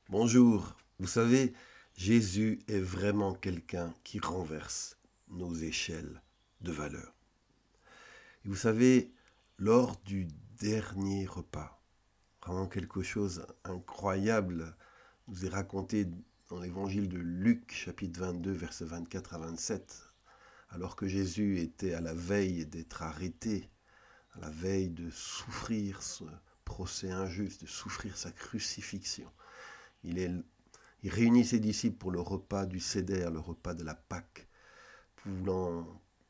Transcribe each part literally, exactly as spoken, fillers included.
Bonjour, vous savez, Jésus est vraiment quelqu'un qui renverse nos échelles de valeur. Et vous savez, lors du dernier repas, vraiment quelque chose d'incroyable nous est raconté dans l'évangile de Luc, chapitre vingt-deux, versets vingt-quatre à vingt-sept, alors que Jésus était à la veille d'être arrêté, à la veille de souffrir ce procès injuste, de souffrir sa crucifixion. Il est Il réunit ses disciples pour le repas du Seder, le repas de la Pâque, voulant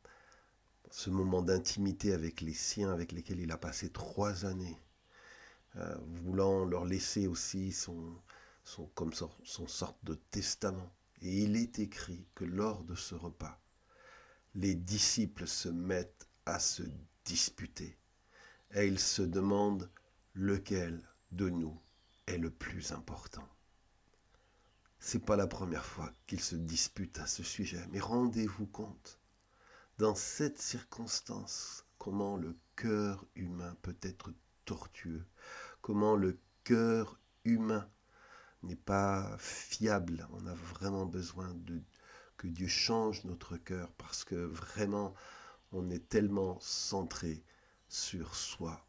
ce moment d'intimité avec les siens avec lesquels il a passé trois années, euh, voulant leur laisser aussi son, son, comme son, son sorte de testament. Et il est écrit que lors de ce repas, les disciples se mettent à se disputer et ils se demandent lequel de nous est le plus important. C'est pas la première fois qu'ils se disputent à ce sujet, mais rendez-vous compte, dans cette circonstance, comment le cœur humain peut être tortueux, comment le cœur humain n'est pas fiable. On a vraiment besoin de, que Dieu change notre cœur parce que vraiment, on est tellement centré sur soi.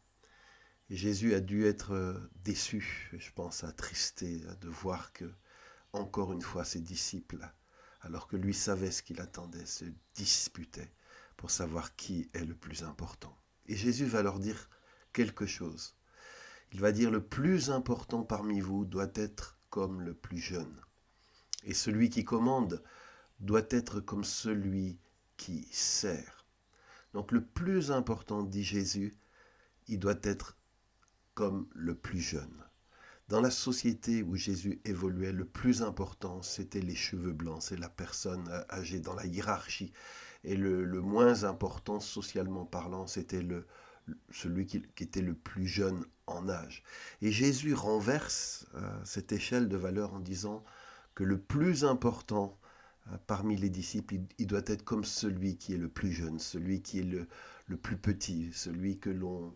Et Jésus a dû être déçu, je pense, attristé de voir que encore une fois ses disciples, alors que lui savait ce qu'il attendait, se disputaient pour savoir qui est le plus important. Et Jésus va leur dire quelque chose. Il va dire: le plus important parmi vous doit être comme le plus jeune. Et celui qui commande doit être comme celui qui sert. Donc le plus important, dit Jésus, il doit être comme le plus jeune. Dans la société où Jésus évoluait, le plus important, c'était les cheveux blancs, c'est la personne âgée dans la hiérarchie. Et le, le moins important, socialement parlant, c'était le, celui qui, qui était le plus jeune en âge. Et Jésus renverse euh, cette échelle de valeur en disant que le plus important euh, parmi les disciples, il, il doit être comme celui qui est le plus jeune, celui qui est le, le plus petit, celui que l'on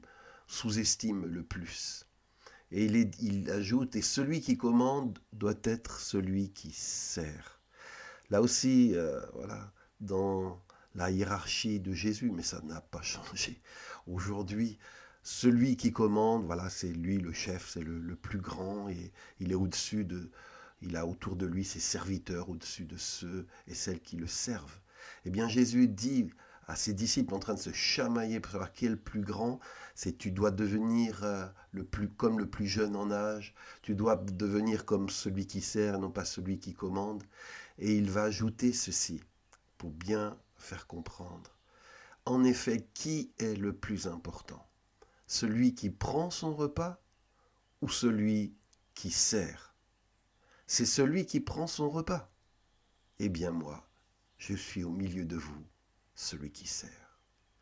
sous-estime le plus. Et il, est, il ajoute, et celui qui commande doit être celui qui sert. Là aussi, euh, voilà, dans la hiérarchie de Jésus, mais ça n'a pas changé. Aujourd'hui, celui qui commande, voilà, c'est lui le chef, c'est le, le plus grand, et il est au-dessus de, il a autour de lui ses serviteurs, au-dessus de ceux et celles qui le servent. Eh bien, Jésus dit à ses disciples en train de se chamailler pour savoir qui est le plus grand, c'est tu dois devenir euh, le plus, comme le plus jeune en âge, tu dois devenir comme celui qui sert, non pas celui qui commande. Et il va ajouter ceci pour bien faire comprendre. En effet, qui est le plus important? Celui qui prend son repas ou celui qui sert? C'est celui qui prend son repas. Eh bien moi, je suis au milieu de vous, celui qui sert.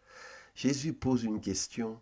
Jésus pose une question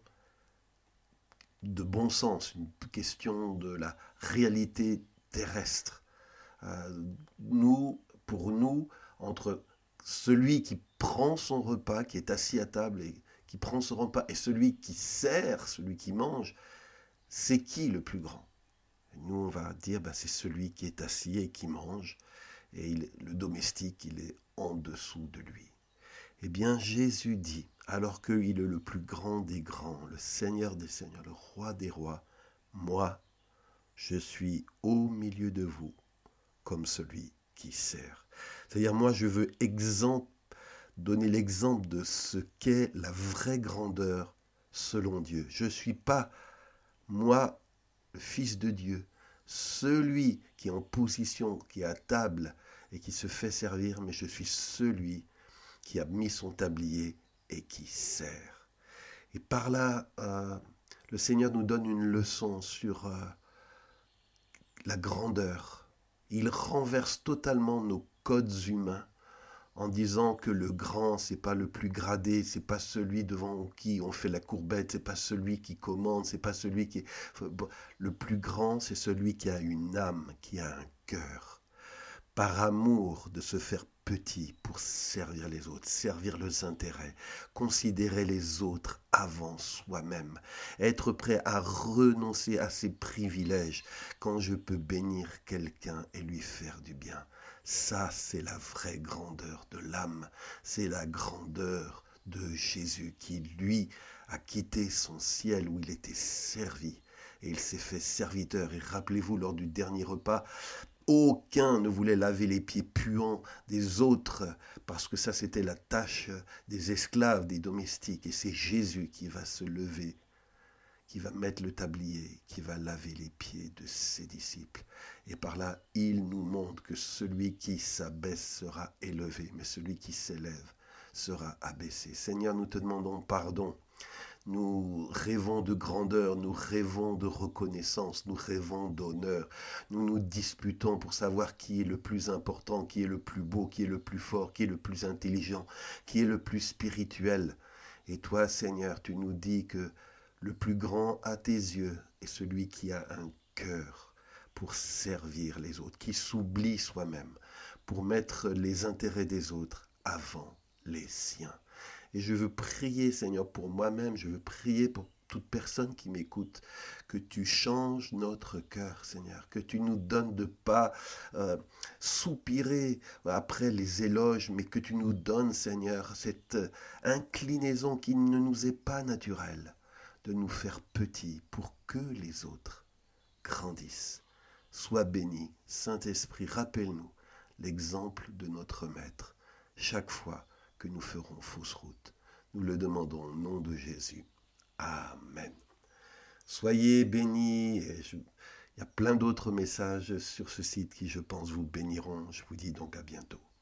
de bon sens, une question de la réalité terrestre. Euh, nous, pour nous, entre celui qui prend son repas, qui est assis à table et qui prend son repas, et celui qui sert, celui qui mange, c'est qui le plus grand? Et nous, on va dire, ben, c'est celui qui est assis et qui mange, et il, le domestique, il est en dessous de lui. Eh bien, Jésus dit, alors qu'il est le plus grand des grands, le Seigneur des seigneurs, le roi des rois, moi, je suis au milieu de vous, comme celui qui sert. C'est-à-dire, moi, je veux exemple, donner l'exemple de ce qu'est la vraie grandeur selon Dieu. Je ne suis pas, moi, le Fils de Dieu, celui qui est en position, qui est à table et qui se fait servir, mais je suis celui qui a mis son tablier et qui sert. Et par là, euh, le Seigneur nous donne une leçon sur euh, la grandeur. Il renverse totalement nos codes humains en disant que le grand, c'est pas le plus gradé, c'est pas celui devant qui on fait la courbette, c'est pas celui qui commande, c'est pas celui qui est... Le plus grand, c'est celui qui a une âme, qui a un cœur. par amour de se faire petit pour servir les autres, servir leurs intérêts, considérer les autres avant soi-même, être prêt à renoncer à ses privilèges quand je peux bénir quelqu'un et lui faire du bien. Ça, c'est la vraie grandeur de l'âme, c'est la grandeur de Jésus qui, lui, a quitté son ciel où il était servi et il s'est fait serviteur. Et rappelez-vous, lors du dernier repas, aucun ne voulait laver les pieds puants des autres, parce que ça c'était la tâche des esclaves, des domestiques. Et c'est Jésus qui va se lever, qui va mettre le tablier, qui va laver les pieds de ses disciples. Et par là, il nous montre que celui qui s'abaisse sera élevé, mais celui qui s'élève sera abaissé. Seigneur, nous te demandons pardon. Nous rêvons de grandeur, nous rêvons de reconnaissance, nous rêvons d'honneur. Nous nous disputons pour savoir qui est le plus important, qui est le plus beau, qui est le plus fort, qui est le plus intelligent, qui est le plus spirituel. Et toi, Seigneur, tu nous dis que le plus grand à tes yeux est celui qui a un cœur pour servir les autres, qui s'oublie soi-même, pour mettre les intérêts des autres avant les siens. Et je veux prier, Seigneur, pour moi-même, je veux prier pour toute personne qui m'écoute, que tu changes notre cœur, Seigneur, que tu nous donnes de pas euh, soupirer après les éloges, mais que tu nous donnes, Seigneur, cette inclinaison qui ne nous est pas naturelle, de nous faire petits pour que les autres grandissent. Sois béni, Saint-Esprit, rappelle-nous l'exemple de notre Maître chaque fois que nous ferons fausse route. Nous le demandons au nom de Jésus. Amen. Soyez bénis. Et je, il y a plein d'autres messages sur ce site qui, je pense, vous béniront. Je vous dis donc à bientôt.